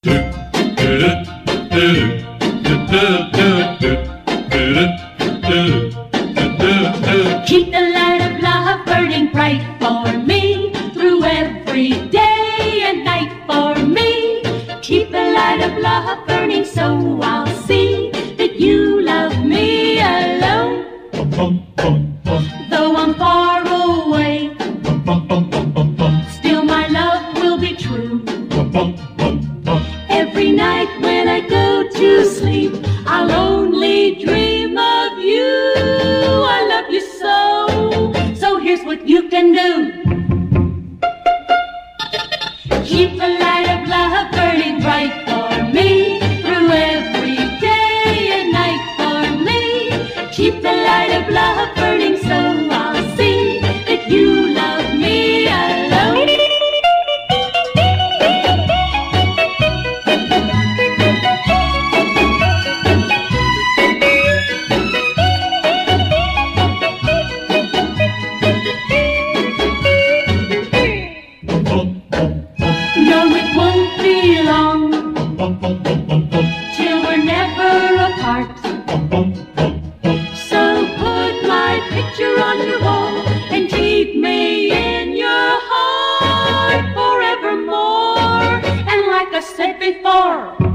Keep the light of love burning bright for me, through every day and night for me. Keep the light of love burning so I'll see that you love me alone. Though I'm far away, still my love will be true. Every night when I go to sleep, I'll only dream of you. I love you so here's what you can do. Keep the light of love burning bright for me, through every day and night for me. Keep the light of love burning so I'll see that you love me alone. No, it won't be long till we're never apart. So put my picture on your wall and keep me in your heart forevermore. And like I said before,